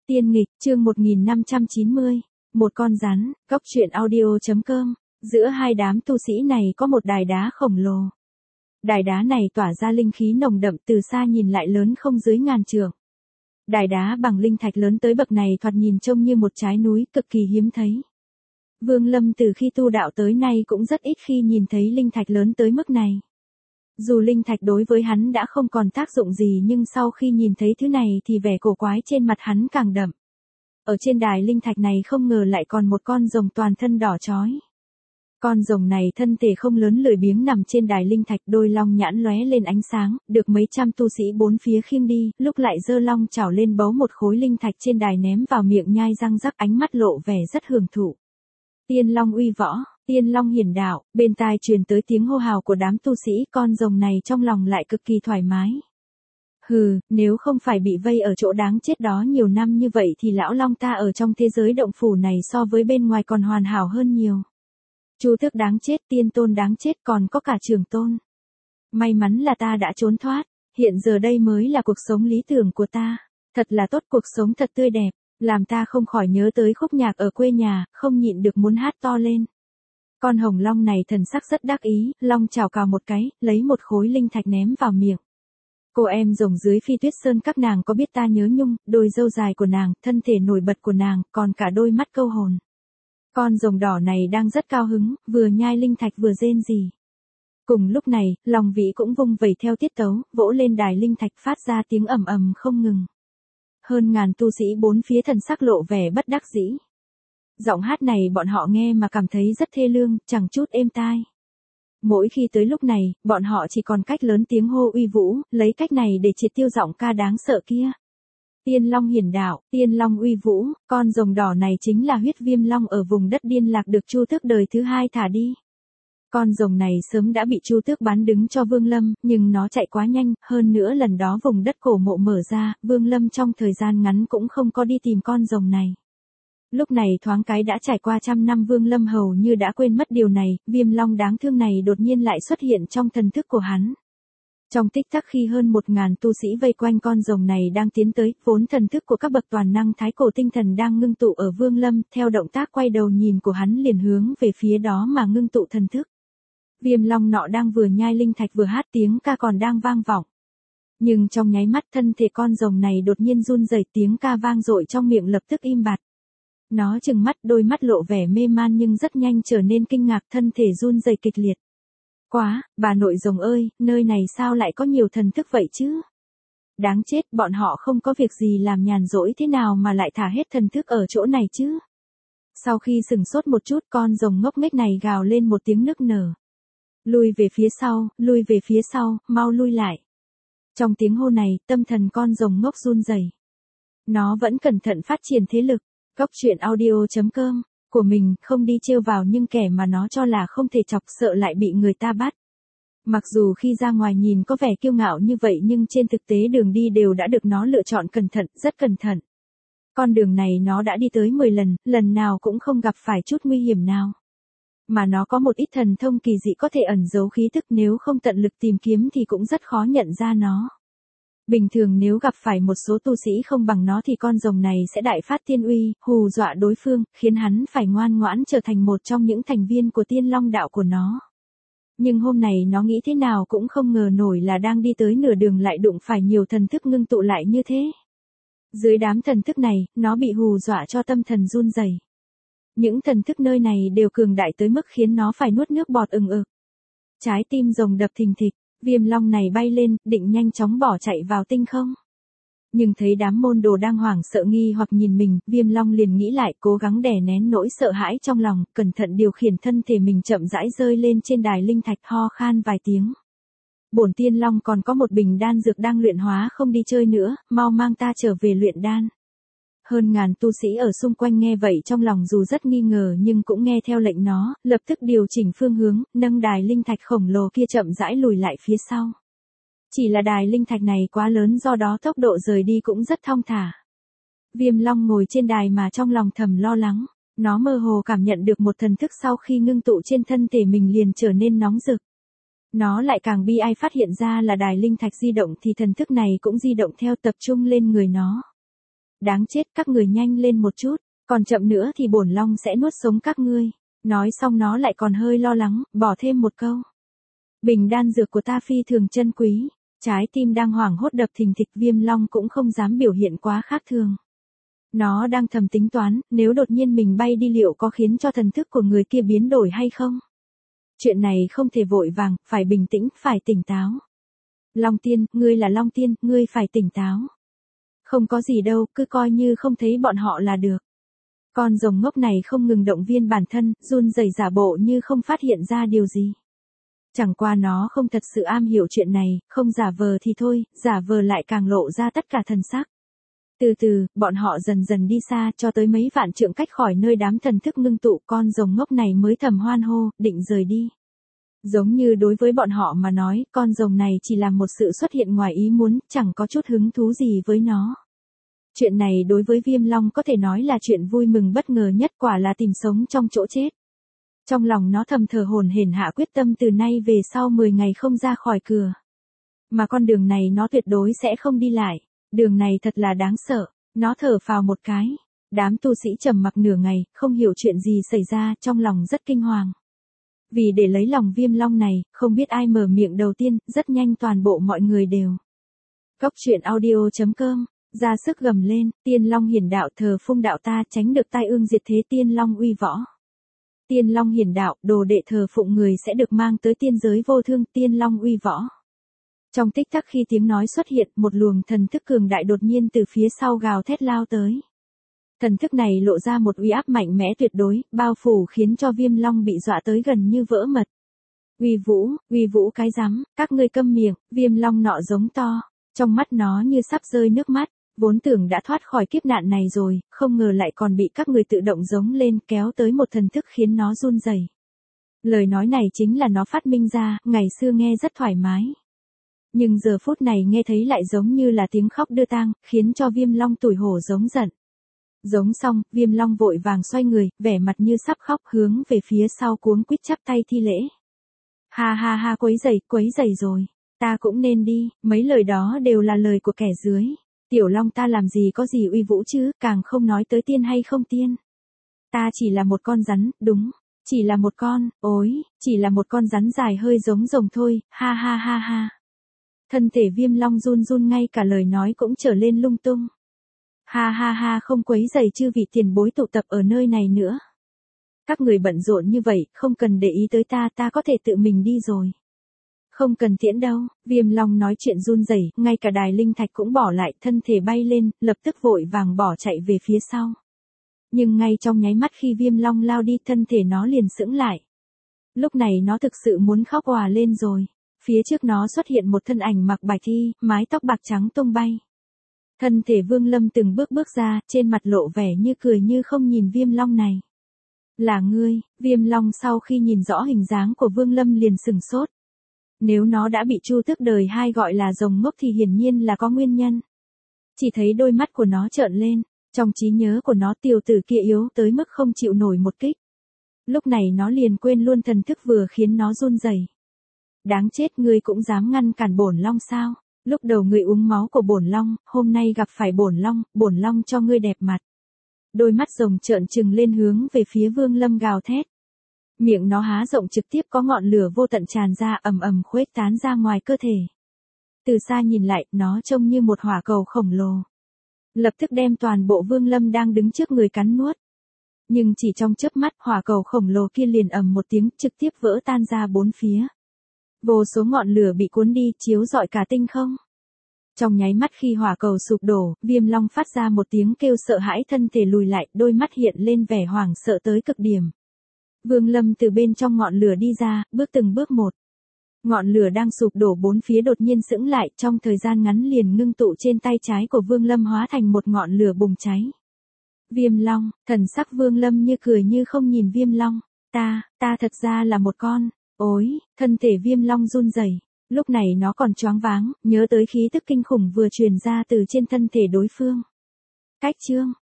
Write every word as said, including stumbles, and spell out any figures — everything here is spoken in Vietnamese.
Tiên nghịch, chương một nghìn năm trăm chín mươi. Một con rắn, góc truyện audio.com. Giữa hai đám tu sĩ này có một đài đá khổng lồ. Đài đá này tỏa ra linh khí nồng đậm, từ xa nhìn lại lớn không dưới ngàn trượng. Đài đá bằng linh thạch lớn tới bậc này thoạt nhìn trông như một trái núi, cực kỳ hiếm thấy. Vương Lâm từ khi tu đạo tới nay cũng rất ít khi nhìn thấy linh thạch lớn tới mức này. Dù linh thạch đối với hắn đã không còn tác dụng gì, nhưng sau khi nhìn thấy thứ này thì vẻ cổ quái trên mặt hắn càng đậm. Ở trên đài linh thạch này không ngờ lại còn một con rồng toàn thân đỏ chói. Con rồng này thân thể không lớn, lười biếng nằm trên đài linh thạch, đôi long nhãn lóe lên ánh sáng, được mấy trăm tu sĩ bốn phía khiêng đi, lúc lại giơ long chảo lên bấu một khối linh thạch trên đài ném vào miệng nhai răng rắc, ánh mắt lộ vẻ rất hưởng thụ. Tiên long uy võ, tiên long hiển đạo, bên tai truyền tới tiếng hô hào của đám tu sĩ, con rồng này trong lòng lại cực kỳ thoải mái. Hừ, nếu không phải bị vây ở chỗ đáng chết đó nhiều năm như vậy thì lão long ta ở trong thế giới động phủ này so với bên ngoài còn hoàn hảo hơn nhiều. Chu tước đáng chết, tiên tôn đáng chết, còn có cả trường tôn. May mắn là ta đã trốn thoát, hiện giờ đây mới là cuộc sống lý tưởng của ta. Thật là tốt, cuộc sống thật tươi đẹp, làm ta không khỏi nhớ tới khúc nhạc ở quê nhà, không nhịn được muốn hát to lên. Con hồng long này thần sắc rất đắc ý, long chào cào một cái, lấy một khối linh thạch ném vào miệng. Cô em rồng dưới Phi Tuyết Sơn các nàng có biết ta nhớ nhung, đôi râu dài của nàng, thân thể nổi bật của nàng, còn cả đôi mắt câu hồn. Con rồng đỏ này đang rất cao hứng, vừa nhai linh thạch vừa rên rỉ. Cùng lúc này, Long Vĩ cũng vung vẩy theo tiết tấu, vỗ lên đài linh thạch phát ra tiếng ầm ầm không ngừng. Hơn ngàn tu sĩ bốn phía thần sắc lộ vẻ bất đắc dĩ. Giọng hát này bọn họ nghe mà cảm thấy rất thê lương, chẳng chút êm tai. Mỗi khi tới lúc này, bọn họ chỉ còn cách lớn tiếng hô uy vũ, lấy cách này để triệt tiêu giọng ca đáng sợ kia. Tiên long hiển đạo, tiên long uy vũ, con rồng đỏ này chính là huyết viêm long ở vùng đất điên lạc được Chu Tước đời thứ hai thả đi. Con rồng này sớm đã bị Chu Tước bán đứng cho Vương Lâm, nhưng nó chạy quá nhanh, hơn nữa lần đó vùng đất cổ mộ mở ra, Vương Lâm trong thời gian ngắn cũng không có đi tìm con rồng này. Lúc này thoáng cái đã trải qua trăm năm, Vương Lâm hầu như đã quên mất điều này, viêm long đáng thương này đột nhiên lại xuất hiện trong thần thức của hắn. Trong tích tắc khi hơn một ngàn tu sĩ vây quanh con rồng này đang tiến tới, vốn thần thức của các bậc toàn năng thái cổ tinh thần đang ngưng tụ ở Vương Lâm, theo động tác quay đầu nhìn của hắn liền hướng về phía đó mà ngưng tụ thần thức. Viêm long nọ đang vừa nhai linh thạch vừa hát, tiếng ca còn đang vang vọng. Nhưng trong nháy mắt thân thể con rồng này đột nhiên run rẩy, tiếng ca vang dội trong miệng lập tức im bặt. Nó trừng mắt, đôi mắt lộ vẻ mê man nhưng rất nhanh trở nên kinh ngạc, thân thể run rẩy kịch liệt. Quá, bà nội rồng ơi, nơi này sao lại có nhiều thần thức vậy chứ? Đáng chết, bọn họ không có việc gì làm nhàn rỗi thế nào mà lại thả hết thần thức ở chỗ này chứ? Sau khi sừng sốt một chút, con rồng ngốc nghếch này gào lên một tiếng nức nở. Lui về phía sau, lui về phía sau, mau lui lại. Trong tiếng hô này, tâm thần con rồng ngốc run rẩy. Nó vẫn cẩn thận phát triển thế lực. Góc truyện audio.com của mình không đi trêu vào nhưng kẻ mà nó cho là không thể chọc sợ lại bị người ta bắt. Mặc dù khi ra ngoài nhìn có vẻ kiêu ngạo như vậy nhưng trên thực tế đường đi đều đã được nó lựa chọn cẩn thận, rất cẩn thận. Con đường này nó đã đi tới mười lần, lần nào cũng không gặp phải chút nguy hiểm nào. Mà nó có một ít thần thông kỳ dị có thể ẩn giấu khí tức, nếu không tận lực tìm kiếm thì cũng rất khó nhận ra nó. Bình thường nếu gặp phải một số tu sĩ không bằng nó thì con rồng này sẽ đại phát tiên uy, hù dọa đối phương, khiến hắn phải ngoan ngoãn trở thành một trong những thành viên của tiên long đạo của nó. Nhưng hôm nay nó nghĩ thế nào cũng không ngờ nổi là đang đi tới nửa đường lại đụng phải nhiều thần thức ngưng tụ lại như thế. Dưới đám thần thức này, nó bị hù dọa cho tâm thần run rẩy. Những thần thức nơi này đều cường đại tới mức khiến nó phải nuốt nước bọt ừng ực. Trái tim rồng đập thình thịch. Viêm long này bay lên, định nhanh chóng bỏ chạy vào tinh không. Nhưng thấy đám môn đồ đang hoảng sợ nghi hoặc nhìn mình, viêm long liền nghĩ lại, cố gắng đè nén nỗi sợ hãi trong lòng, cẩn thận điều khiển thân thể mình chậm rãi rơi lên trên đài linh thạch, ho khan vài tiếng. Bổn tiên long còn có một bình đan dược đang luyện hóa, không đi chơi nữa, mau mang ta trở về luyện đan. Hơn ngàn tu sĩ ở xung quanh nghe vậy trong lòng dù rất nghi ngờ nhưng cũng nghe theo lệnh nó, lập tức điều chỉnh phương hướng, nâng đài linh thạch khổng lồ kia chậm rãi lùi lại phía sau. Chỉ là đài linh thạch này quá lớn do đó tốc độ rời đi cũng rất thong thả. Viêm long ngồi trên đài mà trong lòng thầm lo lắng, nó mơ hồ cảm nhận được một thần thức sau khi ngưng tụ trên thân thể mình liền trở nên nóng rực. Nó lại càng bi ai phát hiện ra là đài linh thạch di động thì thần thức này cũng di động theo, tập trung lên người nó. Đáng chết, các người nhanh lên một chút, còn chậm nữa thì bổn long sẽ nuốt sống các ngươi. Nói xong nó lại còn hơi lo lắng, bỏ thêm một câu. Bình đan dược của ta phi thường chân quý. Trái tim đang hoảng hốt đập thình thịch, Viêm Long cũng không dám biểu hiện quá khác thường. Nó đang thầm tính toán, nếu đột nhiên mình bay đi liệu có khiến cho thần thức của người kia biến đổi hay không? Chuyện này không thể vội vàng, phải bình tĩnh, phải tỉnh táo. Long Tiên, ngươi là Long Tiên, ngươi phải tỉnh táo. Không có gì đâu, cứ coi như không thấy bọn họ là được. Con rồng ngốc này không ngừng động viên bản thân, run rẩy giả bộ như không phát hiện ra điều gì. Chẳng qua nó không thật sự am hiểu chuyện này, không giả vờ thì thôi, giả vờ lại càng lộ ra tất cả thần sắc. Từ từ, bọn họ dần dần đi xa cho tới mấy vạn trượng cách khỏi nơi đám thần thức ngưng tụ, con rồng ngốc này mới thầm hoan hô, định rời đi. Giống như đối với bọn họ mà nói, con rồng này chỉ là một sự xuất hiện ngoài ý muốn, chẳng có chút hứng thú gì với nó. Chuyện này đối với Viêm Long có thể nói là chuyện vui mừng bất ngờ nhất, quả là tìm sống trong chỗ chết. Trong lòng nó thầm thở hổn hển hạ quyết tâm từ nay về sau mười ngày không ra khỏi cửa. Mà con đường này nó tuyệt đối sẽ không đi lại. Đường này thật là đáng sợ. Nó thở phào một cái. Đám tu sĩ trầm mặc nửa ngày, không hiểu chuyện gì xảy ra, trong lòng rất kinh hoàng. Vì để lấy lòng Viêm Long này, không biết ai mở miệng đầu tiên, rất nhanh toàn bộ mọi người đều. Cốc truyện audio chấm com, ra sức gầm lên, Tiên Long hiển đạo, thờ phụng đạo ta, tránh được tai ương diệt thế, Tiên Long uy võ. Tiên Long hiển đạo, đồ đệ thờ phụng người sẽ được mang tới tiên giới vô thương, Tiên Long uy võ. Trong tích tắc khi tiếng nói xuất hiện, một luồng thần thức cường đại đột nhiên từ phía sau gào thét lao tới. Thần thức này lộ ra một uy áp mạnh mẽ tuyệt đối, bao phủ khiến cho Viêm Long bị dọa tới gần như vỡ mật. Uy vũ, uy vũ cái rắm, các ngươi câm miệng, Viêm Long nọ giống to, trong mắt nó như sắp rơi nước mắt. Vốn tưởng đã thoát khỏi kiếp nạn này rồi, không ngờ lại còn bị các người tự động giống lên kéo tới một thần thức khiến nó run rẩy. Lời nói này chính là nó phát minh ra, ngày xưa nghe rất thoải mái. Nhưng giờ phút này nghe thấy lại giống như là tiếng khóc đưa tang, khiến cho Viêm Long tủi hổ giống giận. Giống xong, Viêm Long vội vàng xoay người, vẻ mặt như sắp khóc hướng về phía sau cuống quýt chắp tay thi lễ. Ha ha ha, quấy rầy, quấy rầy rồi. Ta cũng nên đi, mấy lời đó đều là lời của kẻ dưới. Tiểu Long ta làm gì có gì uy vũ chứ, càng không nói tới tiên hay không tiên. Ta chỉ là một con rắn, đúng, chỉ là một con, ối, chỉ là một con rắn dài hơi giống rồng thôi, ha ha ha ha. Thân thể Viêm Long run run, ngay cả lời nói cũng trở lên lung tung. Ha ha ha, không quấy rầy chư vị tiền bối tụ tập ở nơi này nữa. Các người bận rộn như vậy, không cần để ý tới ta, ta có thể tự mình đi rồi. Không cần tiễn đâu, Viêm Long nói chuyện run rẩy, ngay cả đài linh thạch cũng bỏ lại, thân thể bay lên, lập tức vội vàng bỏ chạy về phía sau. Nhưng ngay trong nháy mắt khi Viêm Long lao đi, thân thể nó liền sững lại. Lúc này nó thực sự muốn khóc òa lên rồi. Phía trước nó xuất hiện một thân ảnh mặc bạch y, mái tóc bạc trắng tung bay. Thân thể Vương Lâm từng bước bước ra, trên mặt lộ vẻ như cười như không nhìn Viêm Long này. Là ngươi, Viêm Long sau khi nhìn rõ hình dáng của Vương Lâm liền sừng sốt. Nếu nó đã bị Chu Tước đời hai gọi là rồng ngốc thì hiển nhiên là có nguyên nhân. Chỉ thấy đôi mắt của nó trợn lên, trong trí nhớ của nó tiểu tử kia yếu tới mức không chịu nổi một kích. Lúc này nó liền quên luôn thần thức vừa khiến nó run rẩy. Đáng chết, ngươi cũng dám ngăn cản bổn Long sao? Lúc đầu ngươi uống máu của bổn Long, hôm nay gặp phải bổn Long, bổn Long cho ngươi đẹp mặt. Đôi mắt rồng trợn trừng lên hướng về phía Vương Lâm gào thét. Miệng nó há rộng trực tiếp có ngọn lửa vô tận tràn ra ầm ầm khuếch tán ra ngoài cơ thể. Từ xa nhìn lại, nó trông như một hỏa cầu khổng lồ. Lập tức đem toàn bộ Vương Lâm đang đứng trước người cắn nuốt. Nhưng chỉ trong chớp mắt, hỏa cầu khổng lồ kia liền ầm một tiếng trực tiếp vỡ tan ra bốn phía. Vô số ngọn lửa bị cuốn đi, chiếu rọi cả tinh không. Trong nháy mắt khi hỏa cầu sụp đổ, Viêm Long phát ra một tiếng kêu sợ hãi, thân thể lùi lại, đôi mắt hiện lên vẻ hoảng sợ tới cực điểm. Vương Lâm từ bên trong ngọn lửa đi ra, bước từng bước một. Ngọn lửa đang sụp đổ bốn phía đột nhiên sững lại, trong thời gian ngắn liền ngưng tụ trên tay trái của Vương Lâm hóa thành một ngọn lửa bùng cháy. Viêm Long, thần sắc Vương Lâm như cười như không nhìn Viêm Long. Ta, ta thật ra là một con, ối, thân thể Viêm Long run rẩy. Lúc này nó còn choáng váng, nhớ tới khí tức kinh khủng vừa truyền ra từ trên thân thể đối phương. Cách chương,